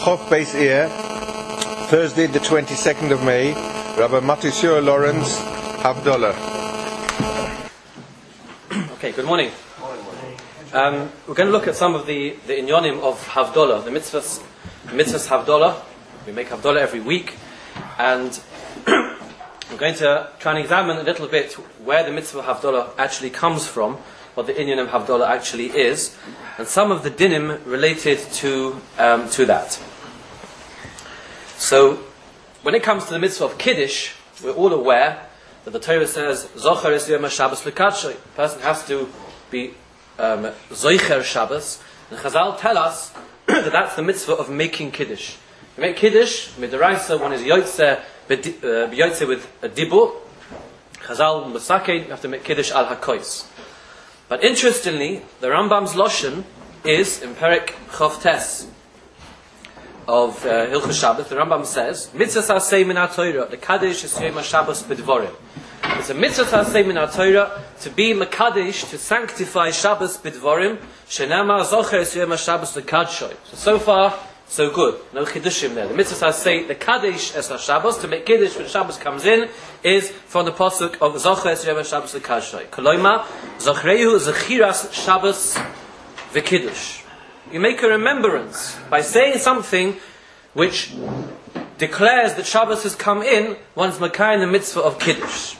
Chof Beis Ir, Thursday the 22nd of May, Rabbi Matisyahu Lawrence, Havdalah. Okay, good morning. We're going to look at some of the inyonim of Havdalah, the mitzvahs Havdalah. We make Havdalah every week, and we're going to try and examine a little bit where the mitzvah of Havdalah actually comes from, what the inyan of Havdalah actually is, and some of the dinim related to that. So, when it comes to the mitzvah of Kiddush, we're all aware that the Torah says, Zocher es yom HaShabbos l'kadshay. A person has to be Zocher Shabbos, and Chazal tell us that that's the mitzvah of making Kiddush. You make Kiddush, midaraisa, one is Yotze with a dibur. Chazal Musakein, you have to make Kiddush al HaKois. But interestingly, the Rambam's Loshen is in Perek Chof Tes of Hilchos Shabbos. The Rambam says, Mitzvah Sasei min HaTorah, the Kaddish is Yom HaShabbos b'dvorim. It's a Mitzvah Sasei min HaTorah to be Mekadesh, to sanctify Shabbos b'dvorim, Shenamar Zocher es Yom HaShabbos l'kadshay. So far, so good. No Chiddushim there. The Mitzvah Sasei, the Kaddish es HaShabbos, to make Kiddush when Shabbos comes in, is from the pasuk of Zocher es Yom HaShabbos l'kadshay. Koloima, Zochreihu Zechiras Shabbos v'Kiddush. You make a remembrance by saying something which declares that Shabbos has come in, one's Makai in the mitzvah of Kiddush.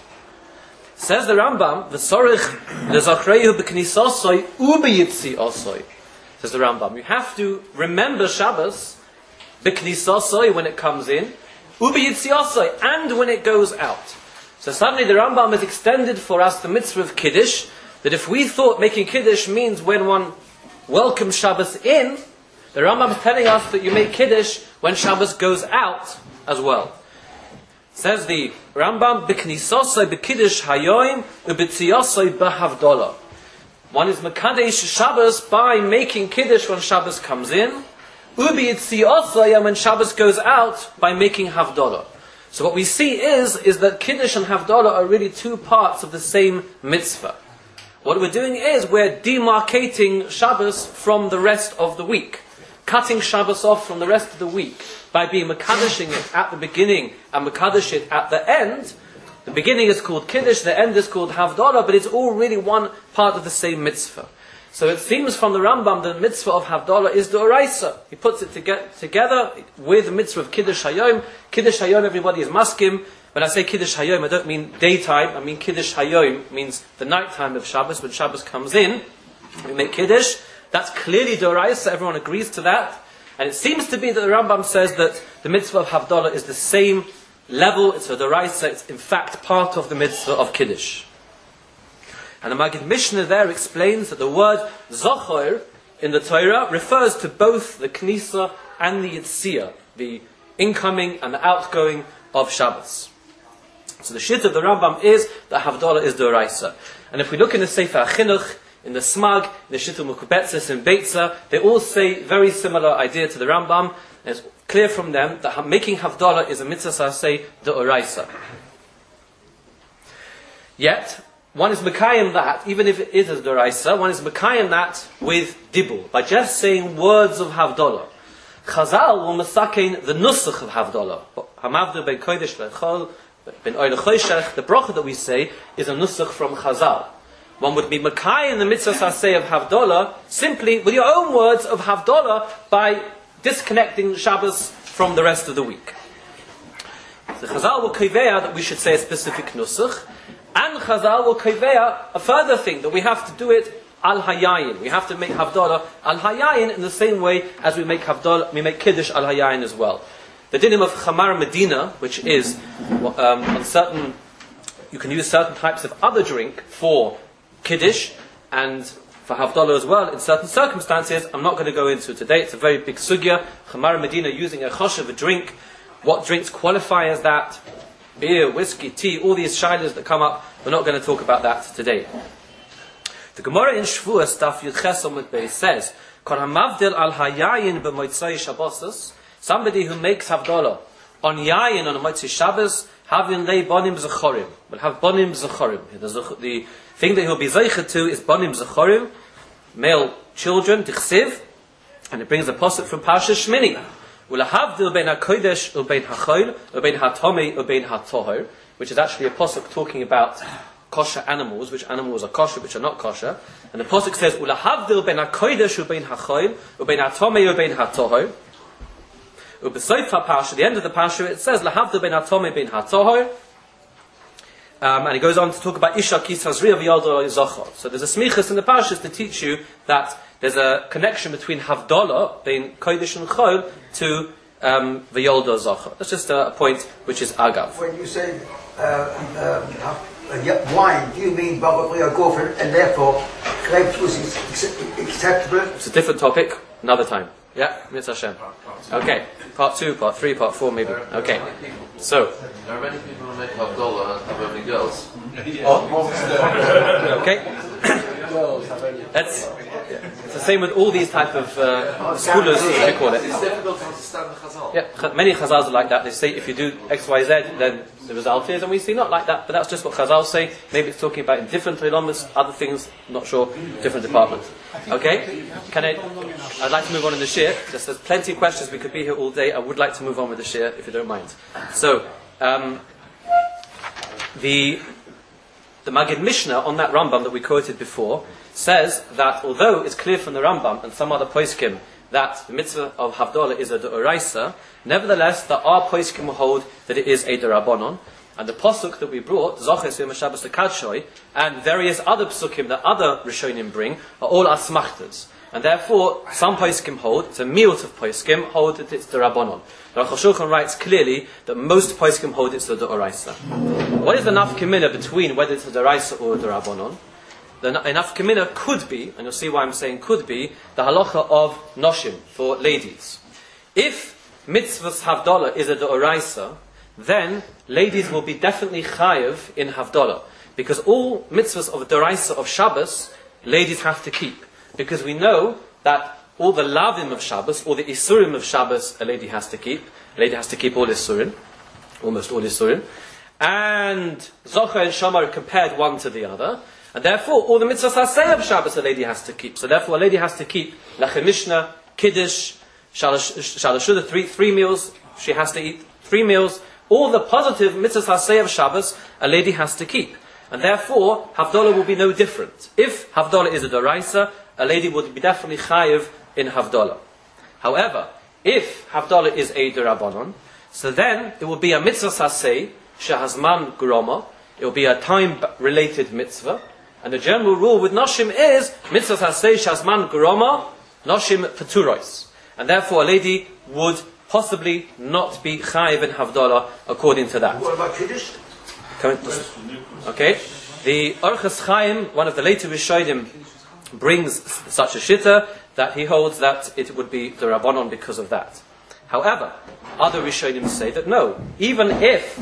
Says the Rambam, V'sorich leZachreihu b'knisosoi u'b'yitzi osoi. Says the Rambam, you have to remember Shabbos b'knisosoi when it comes in, u'b'yitzi osoi, and when it goes out. So suddenly the Rambam has extended for us the mitzvah of Kiddush, that if we thought making Kiddush means when one welcomes Shabbos in, the Rambam is telling us that you make Kiddush when Shabbos goes out as well. Says the Rambam, B'knisosoi b'Kiddush hayoim u'b'tziyosoi b'Havdalah. One is Mekadesh Shabbos by making Kiddush when Shabbos comes in, u'b'yitziyosoi, and when Shabbos goes out by making Havdalah. So what we see is that Kiddush and Havdalah are really two parts of the same mitzvah. What we're doing is we're demarcating Shabbos from the rest of the week, cutting Shabbos off from the rest of the week by being Mekadeshing it at the beginning and Mekadesh it at the end. The beginning is called Kiddush, the end is called Havdalah, but it's all really one part of the same mitzvah. So it seems from the Rambam that the mitzvah of Havdalah is the Oraisa. He puts it together with the mitzvah of Kiddush Hayom. Kiddush Hayom, everybody is maskim. When I say Kiddush Hayom, I don't mean daytime, I mean Kiddush Hayom means the nighttime of Shabbos, when Shabbos comes in, we make Kiddush. That's clearly Doraisa, everyone agrees to that. And it seems to be that the Rambam says that the mitzvah of Havdalah is the same level, it's a Doraisa, it's in fact part of the mitzvah of Kiddush. And the Maggid Mishnah there explains that the word Zocher in the Torah refers to both the Knisa and the Yitziyah, the incoming and the outgoing of Shabbos. So the shit of the Rambam is that Havdalah is Doraisa. And if we look in the Sefer HaChinuch, in the Smag, in the Shittul Mukubetzes, in Beitza, they all say very similar idea to the Rambam. And it's clear from them that making Havdalah is a mitzvah saseh Doraisa. Yet, one is Mekayim that, even if it is a Doraisa, one is Mekayim that with Dibur, by just saying words of Havdalah. Chazal will masakein the nusach of Havdalah. Hamavdu ben kodesh lechol ben oil choshech. The bracha that we say is a nusach from Chazal. One would be Makai in the mitzvah saseh of Havdalah simply with your own words of Havdalah by disconnecting Shabbos from the rest of the week. The Chazal will kivea that we should say a specific nusach, and Chazal will kivea a further thing that we have to do it al hayayin. We have to make Havdalah al hayayin in the same way as we make Havdalah, we make Kiddush al hayayin as well. The dinim of Chamar Medina, which is on certain, you can use certain types of other drink for Kiddush and for Havdalah as well in certain circumstances. I'm not going to go into today. It's a very big sugya. Chamar Medina using a choshev, a drink. What drinks qualify as that? Beer, whiskey, tea, all these shilas that come up. We're not going to talk about that today. The Gemara in Shvuas Daf Yud Ches Amud Beis says, "Kol hamavdil al hayayin b'motzei Shabbos." Somebody who makes Havdalah on yayin on a motzei Shabbos, having lei bonim zechorim, will have bonim zechorim. The thing that he'll be zeicher to is bonim zechorim, male children. Tichsiv And it brings a pasuk from Parsha Shmini. Ulahavdil bein hakodesh ubein hachoil ubein hatomei ubein hatohor, which is actually a pasuk talking about kosher animals, which animals are kosher, which are not kosher. And the pasuk says, Ulahavdil bein hakodesh ubein hachoil ubein hatomei ubein hatohor. Ubesoif haParsha, the end of the Parsha, it says, Lahavdil bein hatomei ubein hatohor. And he goes on to talk about Isha Kisazriya v'yaldo zochor. So there's a smichas in the Parshas to teach you that there's a connection between Havdalah, being Kodesh and Chol, to v'yaldo zochor. That's just a point which is agav. When you say wine, do you mean probably a gopher, and therefore grape juice is acceptable? It's a different topic, another time. Yeah, Mitzvah Hashem. Okay, part 2, part 3, part 4 maybe. Okay, so. There are many people who make Havdalah and have only girls. Okay. It's the same with all these type of scholars, as we call it. It's difficult to understand the Chazal. Yeah, many Chazals are like that. They say if you do X, Y, Z, then the result is, and we see not like that, but that's just what Chazal say. Maybe it's talking about in different Ilamas, other things, not sure, different departments. Okay? I'd like to move on in the Shir. There's plenty of questions, we could be here all day. I would like to move on with the Shir, if you don't mind. So, the Magid Mishnah on that Rambam that we quoted before says that although it's clear from the Rambam and some other poskim that the mitzvah of Havdalah is a d'oraisa, nevertheless there are poskim who hold that it is a d'Rabbanon. And the pasuk that we brought, Zoches Yom HaShabbos L'Kadshoy, and various other psukim that other Rishonim bring, are all asmachtas. And therefore, some poskim hold, it's a miut of poskim, hold that it's the Rabbanon. Rav Shulchan writes clearly that most poskim hold it's the D'oraisa. What is the nafkamina between whether it's the D'oraisa or the Rabbanon? The nafkamina could be, and you'll see why I'm saying could be, the halacha of noshim, for ladies. If mitzvahs Havdalah is a D'oraisa, then ladies will be definitely chayev in Havdalah. Because all mitzvahs of D'oraisa of Shabbos, ladies have to keep. Because we know that all the lavim of Shabbos, all the isurim of Shabbos, a lady has to keep. A lady has to keep all isurim, almost all isurim. And Zocher and Shomar compared one to the other. And therefore, all the mitzvahs haseh of Shabbos, a lady has to keep. So therefore, a lady has to keep Lechem Mishnah, Kiddush, Shalashudah, three meals. She has to eat 3 meals. All the positive mitzvahs haseh of Shabbos, a lady has to keep. And therefore, Havdalah will be no different. If Havdalah is a d'oraisa, a lady would be definitely chayiv in Havdalah. However, if Havdalah is a d'Rabbanon, so then it will be a mitzvah saseh, shehazman groma, it will be a time-related mitzvah, and the general rule with noshim is, mitzvah saseh, shehazman groma, noshim peturos. And therefore a lady would possibly not be chayiv in Havdalah according to that. What about Kiddush? Okay, the Orchos Chaim, one of the later Rishonim, brings such a shitta that he holds that it would be the Rabbanon because of that. However, other Rishonim say that no, even if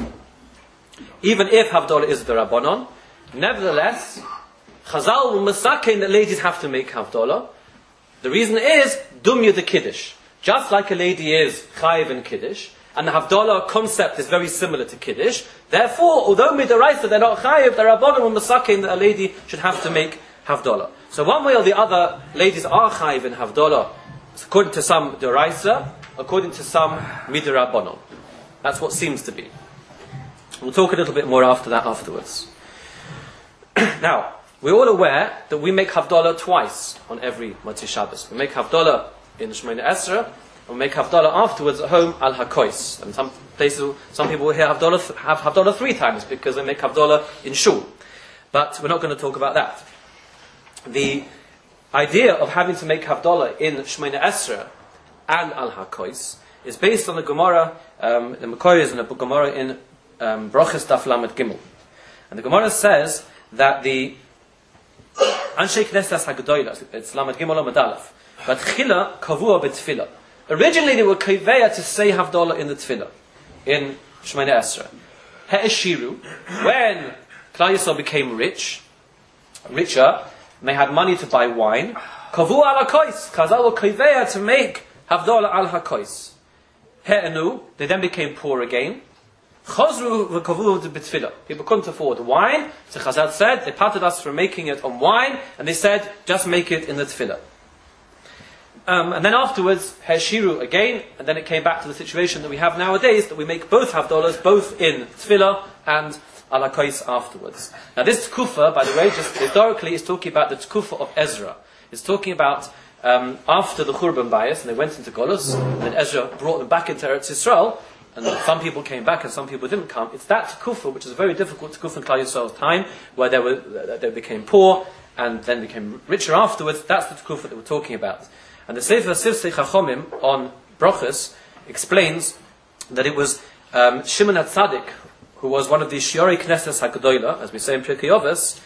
Havdalah is the Rabbanon, nevertheless, Chazal will masakein that ladies have to make Havdalah. The reason is Dumya the Kiddush. Just like a lady is Chayiv in Kiddush, and the Havdalah concept is very similar to Kiddush. Therefore, although midaraisa they're not chayiv, the Rabbanon will masakein that a lady should have to make Havdalah. So one way or the other, ladies are chayiv in Havdalah, according to some deraisa, according to some midarabbanon. That's what seems to be. We'll talk a little bit more after that afterwards. Now, we're all aware that we make Havdalah twice on every Motzei Shabbos. We make Havdalah in Shemona Esrei, and we make Havdalah afterwards at home al hakois. And some places, some people will hear have Havdalah 3 times because they make Havdalah in shul. But we're not going to talk about that. The idea of having to make Havdalah in Shemona Esrei and al hakois is based on the Gemara, the Makor is in the Gemara in Brochus Daf Lamed Gimel. And the Gemara says that the Anshe Knesset HaGedolah, it's Lamed Gimel Lamed Aleph, but Chila Kavua B'Tfilah. Originally they were Kaveya to say Havdalah in the Tfilah, in Shemona Esrei. He'eshiru, when Klal Yisrael became richer, and they had money to buy wine, Kavua al HaKois, Chazal were Kaveya to make Havdalah al HaKois. He'enu, they then became poor again. Chazru v'kavu b'tfilah. People couldn't afford wine, so Chazal said, they parted us from making it on wine, and they said, just make it in the tfilah. And then afterwards, Heshiru again, and then it came back to the situation that we have nowadays, that we make both Havdolas, both in Tefillah and ala Kais afterwards. Now this Tkufa, by the way, just historically, is talking about the Tkufa of Ezra. It's talking about after the Churban Bayis, and they went into Golus, and then Ezra brought them back into Eretz Yisrael, and some people came back and some people didn't come. It's that Tkufa, which is a very difficult Tkufa in Klal Yisrael's time, where they became poor, and then became richer afterwards. That's the Tkufa that we're talking about. And the Sefer Sifsei Chachomim on Brochus explains that it was Shimon HaTzadik, who was one of the Shiorei Knesses HaGedola, as we say in Pirkei Avos.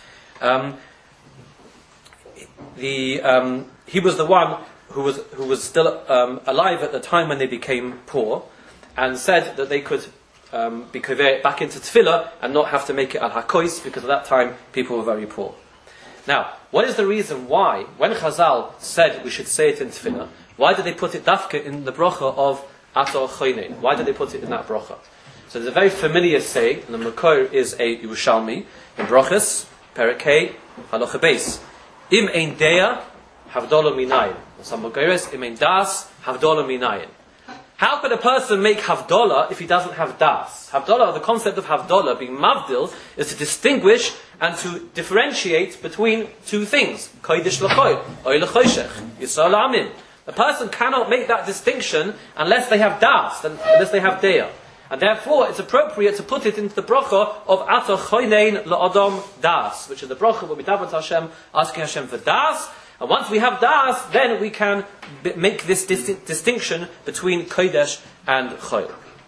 He was the one who was still alive at the time when they became poor, and said that they could be converted back into Tefillah and not have to make it al hakois, because at that time people were very poor. Now, what is the reason why, when Chazal said we should say it in Tefillah, why did they put it dafka in the bracha of Ator Choynein? Why did they put it in that bracha? So there's a very familiar saying, and the Makor is a Yerushalmi, in Brochus, Perekei, Halacha Beis. Im ein dea, havdola minayin. Some Makoris, im ein das, havdola minayin. How could a person make Havdolah if he doesn't have Das? Havdolah, the concept of Havdolah, being Mavdil, is to distinguish and to differentiate between two things. Kodesh l'choy, oy l'choshech, Yisrael l'amim. A person cannot make that distinction unless they have Das, unless they have Deah. And therefore, it's appropriate to put it into the bracha of Ator Choynein La'adam Das, which is the bracha where we daven to Hashem, asking Hashem for Das. And once we have Das, then we can make this distinction between Kodesh and Choy.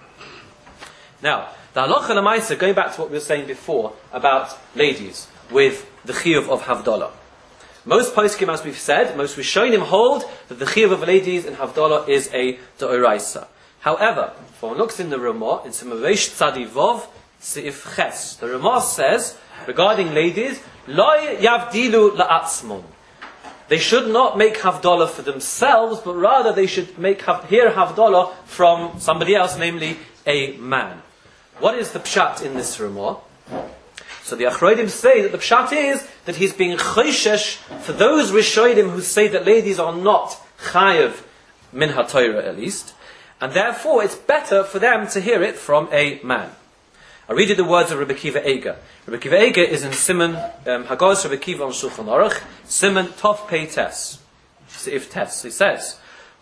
Now, the halacha l'maisa, going back to what we were saying before about ladies with the chiyuv of Havdalah. Most poskim, as we've said, most Rishonim hold that the chiyuv of ladies in Havdalah is a deoraisa. However, if one looks in the Ramah, in Simavesh Tzadi Vov, Seif Ches, the Ramah says, regarding ladies, Lo yavdilu la'atzmon. They should not make Havdalah for themselves, but rather they should hear Havdalah from somebody else, namely a man. What is the pshat in this Ramah? So the Achroidim say that the pshat is that he's being choishesh for those Rishonim who say that ladies are not chayev min ha-Torah at least, and therefore it's better for them to hear it from a man. I read you the words of Rabbi Kiva Eiger. Rabbi Kiva Eiger is in Simon Hagos Rabbi Kiva on Shulchan Aruch, Simon Tov Pei Tes. If Tes, he says,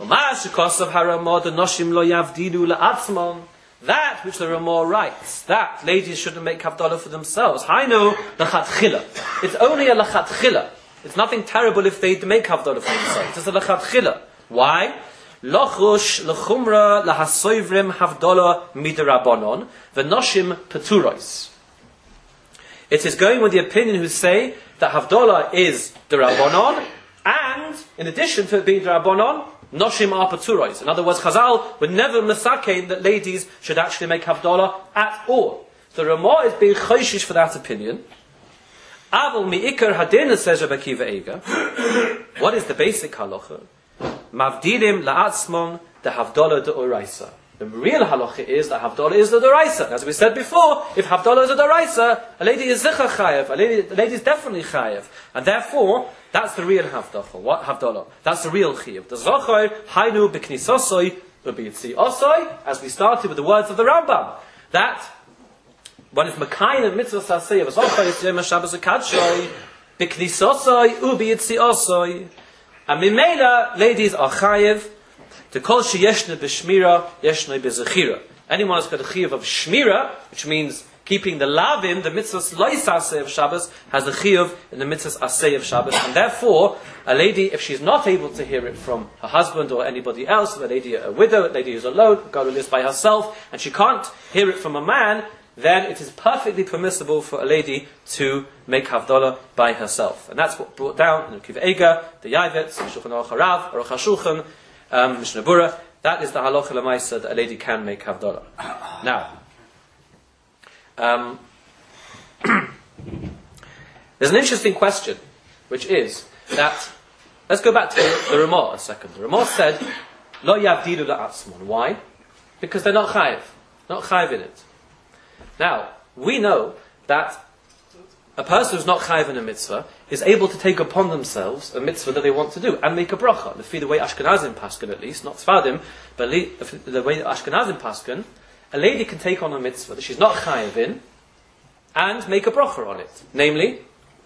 that which the Ramah writes, that ladies shouldn't make Havdalah for themselves. Hainu lachat chila. It's only a lachat chila. It's nothing terrible if they make Havdalah for themselves. It's a lachat chila. Why? Lochush lechumra lahasoivrim Havdalah midirabonon v'noshim peturos. It is going with the opinion who say that Havdalah is derabonon, and in addition to it being derabonon, noshim are peturos. In other words, Chazal would never misakein that ladies should actually make Havdalah at all. The Ramah is being choishish for that opinion. Aval mi'ikar hadin, says Rabbi Kiva Eiger. What is the basic halacha? Mavdilim la'atzmon the Havdalah de'oraisa. The real halacha is that Havdalah is the de'oraisa. As we said before, if Havdalah is a de'oraisa, a lady is zicha chayev, a lady is definitely chayev. And therefore, that's the real Havdalah. What Havdalah? That's the real chiyuv. The zochar, hainu b'knisosoi, u'b'yitzi osoi, as we started with the words of the Rambam. That one is makayin and mitzvah sasei of zochar yitzyem ha-Shabbos ha-kadshoi, b'knisosoi, u'b'yitzi osoi. And Mimela, ladies are chayev, to kol sheyeshna b'shmira, yeshna b'zechira. Anyone who's got a chiyuv of shmira, which means keeping the lavim, the mitzvahs lois aseh of Shabbos, has a chiyuv in the mitzvahs aseh of Shabbos. And therefore, a lady, if she's not able to hear it from her husband or anybody else, a lady, a widow, a lady who's alone, a girl who lives by herself, and she can't hear it from a man, then it is perfectly permissible for a lady to make Havdalah by herself. And that's what brought down in Kiva Eiger, the Yavitz, Shulchan Aruch Harav, Aruch HaShulchan, Mishnah Berurah. That is the halacha l'maisa that a lady can make Havdalah. Now, there's an interesting question, which is that, let's go back to the Ramah a second. The Ramah said, Lo yavdilu la'atzmon. Why? Because they're not chayiv in it. Now, we know that a person who's not chayiv in a mitzvah is able to take upon themselves a mitzvah that they want to do and make a bracha. The way Ashkenazim paskin, at least, not Sfadim, but the way Ashkenazim paskin, a lady can take on a mitzvah that she's not chayiv in and make a bracha on it. Namely,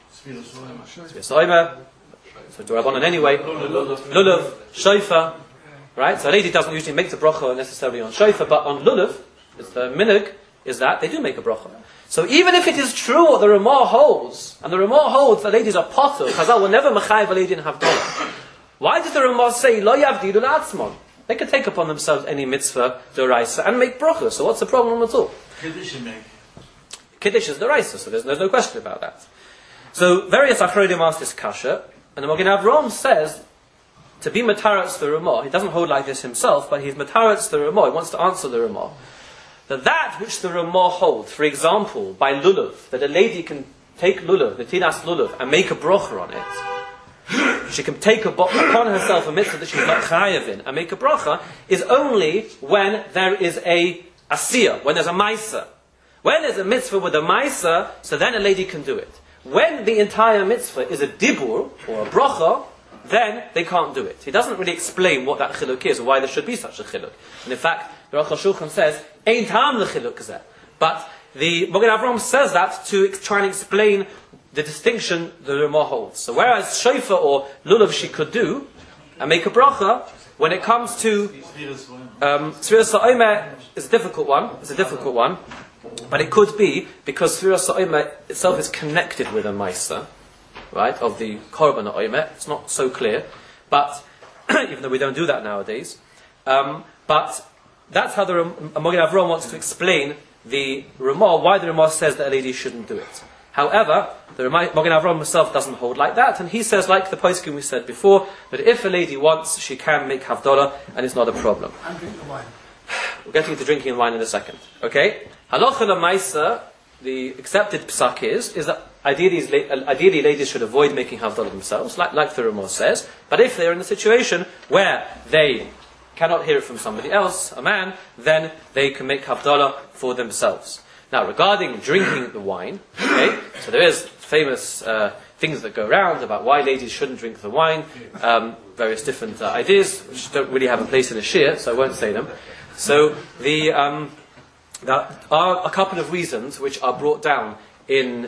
Tzviya so D'Rabbanan anyway, Lulav, Shofar, right? So a lady doesn't usually make the bracha necessarily on Shofar, but on Lulav, it's the minhag, is that they do make a bracha. So even if it is true what the Ramah holds, and the Ramah holds that ladies are potter, Chazal will never mechayiv a lady in Havdalah. Why did the Ramah say, Lo yavdilu la'atzmon? They can take upon themselves any mitzvah, d'oraisa, and make bracha. So what's the problem at all? Kiddush is d'oraisa, so there's no question about that. So various achronim ask this kasha, and the Magen Avraham says, to be mataratz the Ramah, he doesn't hold like this himself, but he's mataratz the Ramah, he wants to answer the Ramah. That which the Ramah holds, for example, by lulav, that a lady can take lulav, the tinas lulav, and make a bracha on it. She can take upon herself a mitzvah that she's not chayav in, and make a bracha, is only when there is a asiyah, when there's a maisa. When there's a mitzvah with a maisa, so then a lady can do it. When the entire mitzvah is a dibur, or a bracha, then they can't do it. He doesn't really explain what that chiluk is, or why there should be such a chiluk. And in fact, the Aruch HaShulchan says, Ein tam l'chiluk zeh. But the Magen Avraham says that to try and explain the distinction the Ramah holds. So whereas shofar or lulav she could do, and make a bracha, when it comes to Tzvira Sa'omer is a difficult one. It's a difficult one. But it could be, because Tzvira Sa'omer itself is connected with a Maisa, right, of the Korban Omer. It's not so clear. But, even though we don't do that nowadays. But that's how the Magen Avraham wants to explain the Ramah, why the Ramah says that a lady shouldn't do it. However, the Magen Avraham himself doesn't hold like that, and he says, like the poskim we said before, that if a lady wants, she can make Havdalah, and it's not a problem. And drink the wine. We're getting to drinking wine in a second. Okay? Halacha l'maisa, the accepted psak is that ideally ladies should avoid making Havdalah themselves, like the Ramah says, but if they're in a situation where they cannot hear it from somebody else, a man, then they can make Havdalah for themselves. Now, regarding drinking the wine, okay, so there is famous things that go around about why ladies shouldn't drink the wine, various different ideas, which don't really have a place in a shir, so I won't say them. So, there are a couple of reasons which are brought down in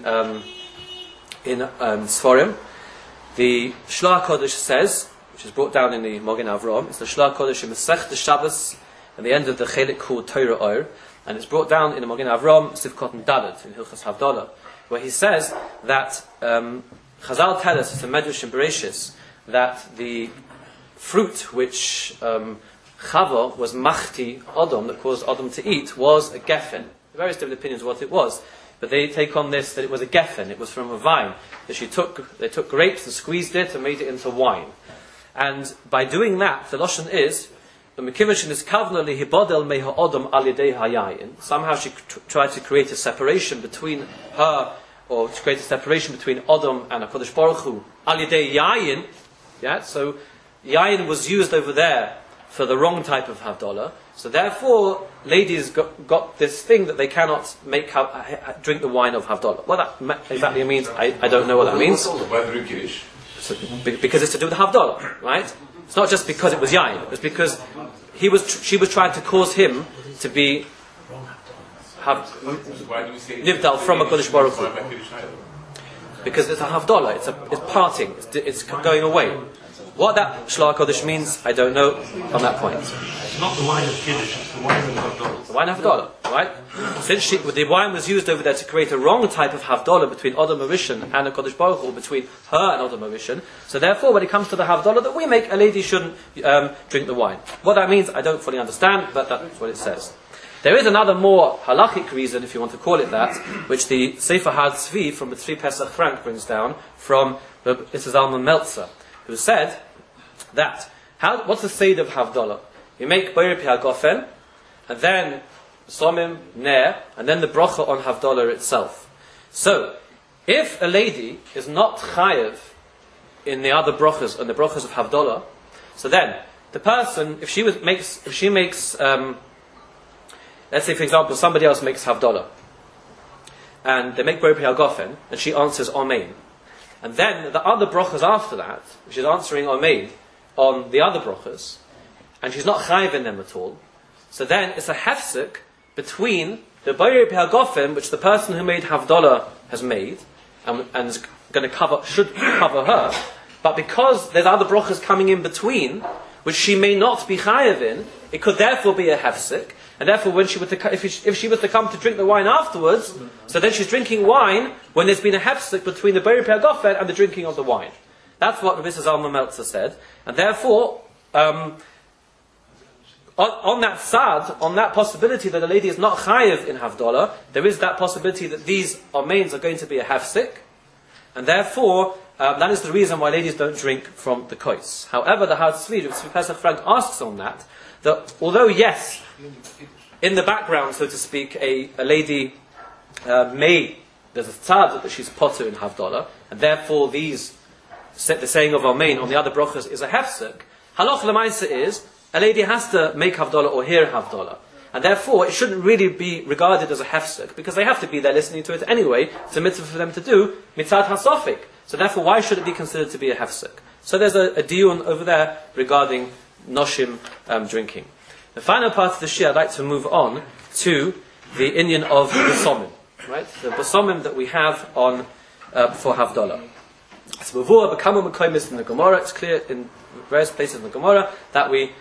Sforim. The Shloah Kodesh says, which is brought down in the Magen Avraham, it's the Shloah Kodesh in Masechta Shabbos, at the end of the Chelik called Torah Or, and it's brought down in the Magen Avraham, Sivkot and Dalet, in Hilchas Havdalah, where he says that Chazal tell us, it's a Medrash in Bereshis, that the fruit which Chava was machti Adam, that caused Adam to eat, was a geffen. Various different opinions what it was, but they take on this that it was a geffen, it was from a vine, that they took grapes and squeezed it and made it into wine. And by doing that, the Lashon is, somehow she tried to create a separation between her, or to create a separation between Adam and HaKadosh Baruch Hu, al yedei yayin. Yeah, so yayin was used over there for the wrong type of Havdalah. So therefore, ladies got this thing that they cannot drink the wine of Havdalah. What that exactly means, I don't know what that means. So, because it's to do with Havdalah, right? It's not just because it was yayin. It's because she was trying to cause him to be nivdal from a Kodesh Baruch Hu. Because it's a Havdalah. It's parting. It's going away. What that Shloah Kodesh means, I don't know on that point. It's not the wine of Kiddush, it's the wine of Havdalah. The wine of Havdalah, right? Since the wine was used over there to create a wrong type of Havdalah between Adam Arishan and a Kodesh Baruch Hu, between her and Adam Arishan. So therefore, when it comes to the Havdalah that we make, a lady shouldn't drink the wine. What that means, I don't fully understand, but that's what it says. There is another more halachic reason, if you want to call it that, which the Sefer HaTzvi from the Tzvi Pesach Frank brings down from Mrs. Zalman Meltzer, who said that, what's the Seder of Havdalah? You make Boyer Pi HaGofen, and then Somim, Ner, and then the bracha on Havdalah itself. So, if a lady is not chayev in the other brachas, and the brachas of Havdalah, so then, the person, if she makes, let's say for example, somebody else makes Havdalah, and they make Borei Gofen, and she answers Amen. And then the other brachas after that, she's answering Amen on the other brachas, and she's not chayiv in them at all. So then it's a hefsek between the Borei Gofen, which the person who made Havdalah has made, and is going to should cover her, but because there's other brachas coming in between, which she may not be chayiv in, it could therefore be a hefsek, and therefore when if she was to come to drink the wine afterwards, so then she's drinking wine when there's been a hefsek between the Borei Gofen and the drinking of the wine. That's what Rabbi Zalman Meltzer said, and therefore, on that sad, on that possibility that a lady is not chayiv in Havdalah, there is that possibility that these amains are going to be a hefsek, and therefore, that is the reason why ladies don't drink from the kois. However, the Hatzvi, Tzvi Pesach Frank asks on that although yes, in the background, so to speak, a lady there's a tzad that she's potter in Havdalah, and therefore the saying of Amen on the other brachas is a hefsek. Halach l'maisa is, a lady has to make Havdalah or hear Havdalah. And therefore, it shouldn't really be regarded as a hefsek, because they have to be there listening to it anyway. It's a mitzvah for them to do, mitzad hasofik. So therefore, why should it be considered to be a hefsek? So there's a diyun over there regarding noshim drinking. The final part of the shir, I'd like to move on to the inyan of basomim. Right? The basomim that we have on for Havdalah. So before B'kama Mekomis in the Gemara, it's clear in various places in the Gemara that we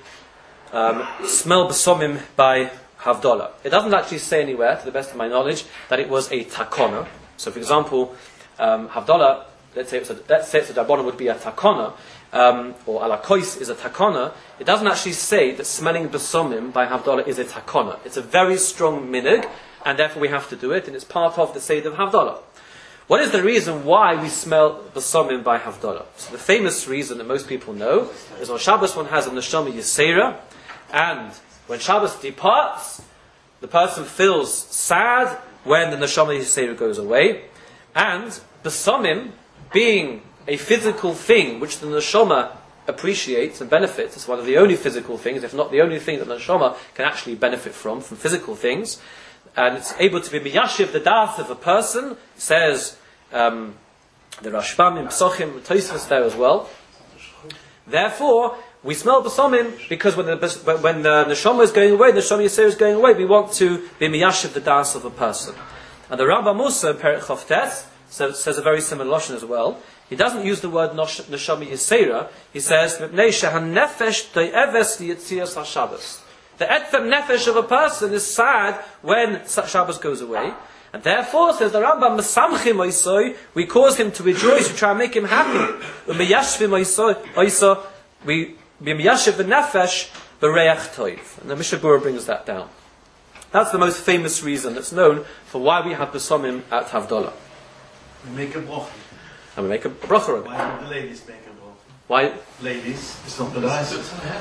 smell basomim by Havdalah. It doesn't actually say anywhere, to the best of my knowledge, that it was a takona. So, for example, Havdalah, let's say it's a Dabona would be a takona, or alakois is a takona. It doesn't actually say that smelling basomim by Havdalah is a takona. It's a very strong minig, and therefore we have to do it, and it's part of the Seder of Havdalah. What is the reason why we smell basomim by Havdalah? So the famous reason that most people know is on Shabbos one has a neshama yisera, and when Shabbos departs, the person feels sad when the neshama yisera goes away, and basomim, being a physical thing which the neshama appreciates and benefits, it's one of the only physical things, if not the only thing that the neshama can actually benefit from physical things, and it's able to be miyashiv the das of a person, says the Rashbam in Psochim, Tosfos there as well. Therefore, we smell basomim because when the neshama is going away, the neshama yisera is going away, we want to be miyashiv the das of a person. And the Rambam Musa in Perek Chavtes says a very similar lashon as well. He doesn't use the word neshama yisera. He says mipnei shehanefesh do'eves liyetzias haShabbos. The etfem nefesh of a person is sad when Shabbos goes away, and therefore, says the Rambam, mesamchim oisoi, we cause him to rejoice, we try and make him happy. Umeyashvim oisoi, we miyashiv the nefesh b'reach toiv. And the Mishnah Berurah brings that down. That's the most famous reason that's known for why we have basomim at Havdalah. We make a bracha. And we make a bracha on it. Why don't the ladies make a bracha? Why? Ladies, it's not the last.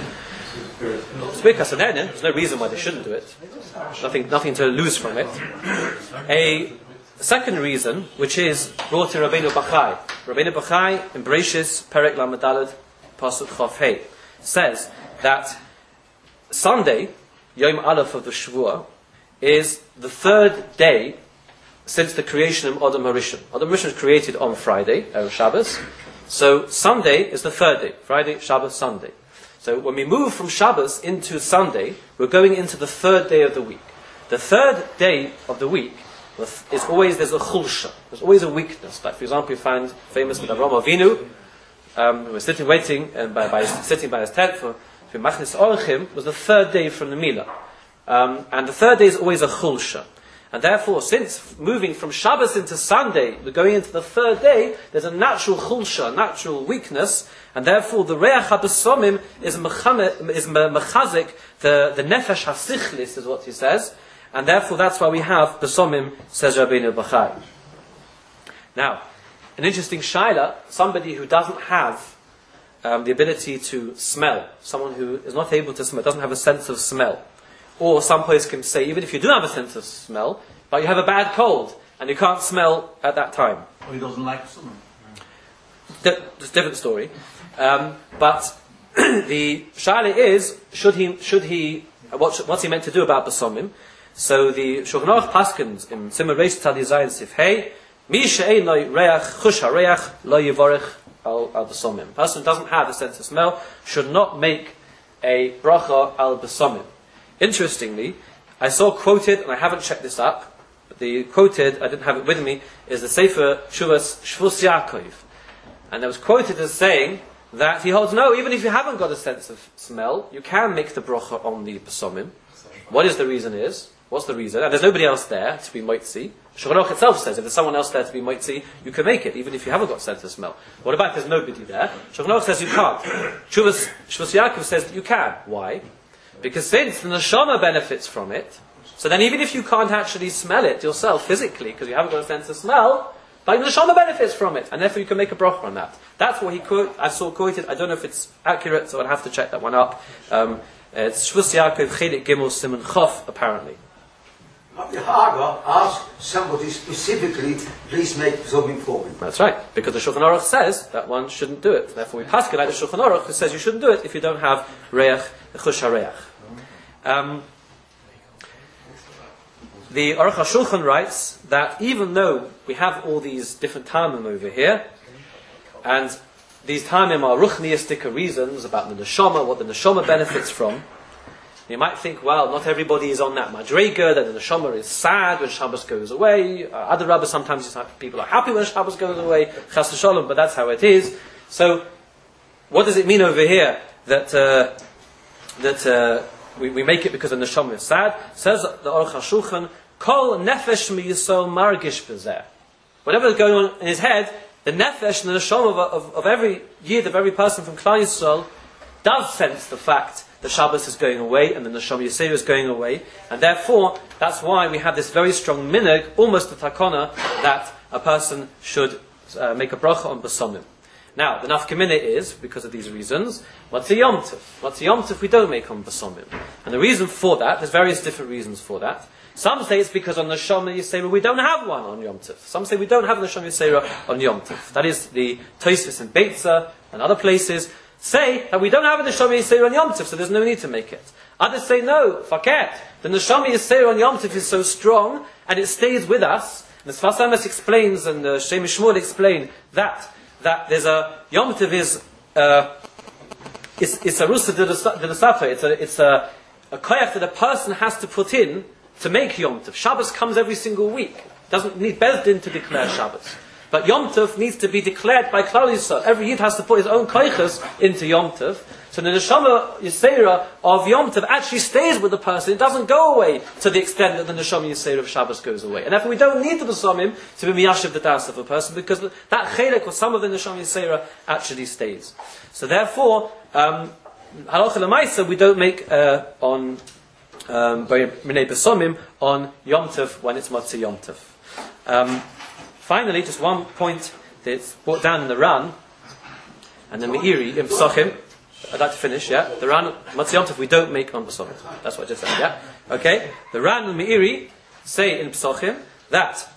There's no reason why they shouldn't do it. Nothing to lose from it. A second reason, which is brought in Rabbeinu Bachai. Rabbeinu Bachai in Bereshis Perek Lamed Daled Pasuk Chaf Hei says that Sunday, Yom Aleph of the Shavuot, is the third day since the creation of Adam HaRishon. Adam HaRishon was created on Friday, Erev Shabbos. So Sunday is the third day. Friday, Shabbos, Sunday. So when we move from Shabbos into Sunday, we're going into the third day of the week. The third day of the week is always, there's a chulsha. There's always a weakness. Like, for example, you find famous with Avraham Avinu, who was sitting waiting, and sitting by his tent for Machnis Orchim, was the third day from the Milah. And the third day is always a chulsha. And therefore, since moving from Shabbos into Sunday, we're going into the third day, there's a natural chulsha, a natural weakness, and therefore the reach habasomim is mechazik, the nefesh hasichlis is what he says, and therefore that's why we have basomim, says Rabbeinu Bachai. Now, an interesting shaila, somebody who doesn't have the ability to smell, someone who is not able to smell, doesn't have a sense of smell. Or some place can say, even if you do have a sense of smell, but you have a bad cold, and you can't smell at that time. Or he doesn't like someone. It's a different story. But the shayla is, what's he meant to do about basomim? So the Shulchan Aruch paskins in Simon Reish Tzadi Zayin Sif Hey, Mi she'ein lo reach chush hareach lo yivorech al basomim. Person doesn't have a sense of smell should not make a bracha al basomim. Interestingly, I saw quoted, and I haven't checked this up, but the quoted, I didn't have it with me, is the Sefer Shuvas Shvus Yaakov. And it was quoted as saying that he holds, no, even if you haven't got a sense of smell, you can make the bracha on the basomim. What is the reason is? What's the reason? And there's nobody else there to be moitzi. Shulchan Aruch itself says if there's someone else there to be moitzi, you can make it, even if you haven't got sense of smell. What about if there's nobody there? Shulchan Aruch says you can't. Shvus Yaakov says that you can. Why? Because since the neshama benefits from it, so then even if you can't actually smell it yourself physically, because you haven't got a sense of smell, but the neshama benefits from it, and therefore you can make a bracha on that. That's what I saw quoted. I don't know if it's accurate, so I'll have to check that one up. It's Shvus Yaakov Chelik Gimel Simon Chof, apparently. Rabbi Haga asked somebody specifically, please make something for me. That's right, because the Shulchan Aruch says that one shouldn't do it. Therefore, we pass it like the Shulchan Aruch, who says you shouldn't do it if you don't have reach, chush hareach. The Aruch HaShulchan writes that even though we have all these different tamim over here, and these tamim are ruchniistic reasons about the neshama, what the neshama benefits from, you might think, well, not everybody is on that madrega, that the neshama is sad when Shabbos goes away. Other rabbis, sometimes people are happy when Shabbos goes away, chas v'sholom, but that's how it is. So, what does it mean over here that we make it because the neshama is sad? Says the Aruch HaShulchan, Kol nefesh mi yisol margish b'zeh. Whatever is going on in his head, the nefesh and the neshama of every yid, of every person from Klal Yisrael, does sense the fact that Shabbos is going away and the Neshama Yisera is going away, and therefore that's why we have this very strong minhag, almost a takana, that a person should make a bracha on basomim. Now the nafkamina is, because of these reasons, what's a Yom Tov? What's a Yom Tov we don't make on basomim? And the reason for that, there's various different reasons for that. Some say it's because on Neshama Yisera we don't have one on Yom Tov. Some say we don't have a Neshama Yisera on Yom Tov. That is the Tosfos and Beitza and other places say that we don't have a Neshama Yisera on Yom Tov, so there's no need to make it. Others say no, faket. The Neshama Yisera on Yom Tov is so strong, and it stays with us. And the Sfas Emes explains, and Shem Shmuel explain that there's a Yom Tov is it's a rusa de the safa. It's a koyach that a person has to put in to make Yom Tov. Shabbos comes every single week. Doesn't need Beis Din to declare Shabbos. But Yom Tov needs to be declared by Klal Yisrael. Every Yid has to put his own koiches into Yom Tov. So the Neshama Yisera of Yom Tov actually stays with the person. It doesn't go away to the extent that the Neshama Yisera of Shabbos goes away. And therefore we don't need the Basomim to be miyashiv the das of a person, because that chelek or some of the Neshama Yisera actually stays. So therefore, halacha l'maisa, we don't make on Minei Basomim on Yom Tov when it's Matzah Yom Tov. Finally, just one point that's brought down in the Ran, and the Meiri in Pesachim. I'd like to finish, yeah? The Ran, Matzah Yom Tov, we don't make on Pesachim. That's what I just said, yeah? Okay? The Ran and Meiri say in Pesachim that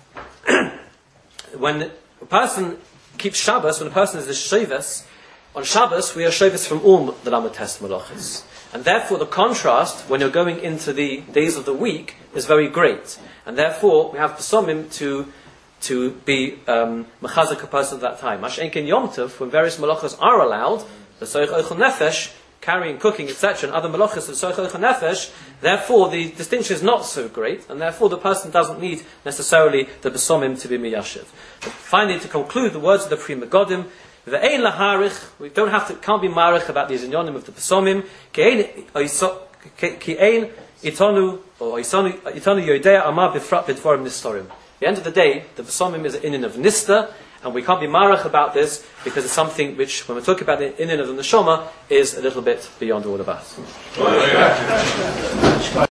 when a person keeps Shabbos, when a person is a Shavas, on Shabbos we are Shavas from all the Lamates Malachis. And therefore the contrast, when you're going into the days of the week, is very great. And therefore we have Pesachim to be mechazek a person at that time. Mash'enkin Yom Tov, when various malachas are allowed, the soich oichel nefesh, carrying, cooking, etc., and other malachas of soich oichel nefesh, therefore the distinction is not so great, and therefore the person doesn't need necessarily the besomim to be miyashiv. But finally, to conclude, the words of the Pri Megadim, ve'ein laharich, we can't be marich about these inyonim of the besomim, ki ein itonu, or itonu yodea amar bifrat bidvarim nistorim. At the end of the day, the Basomim is an inin of Nista, and we can't be marach about this because it's something which, when we talk about the inin of the Neshama, is a little bit beyond all of us.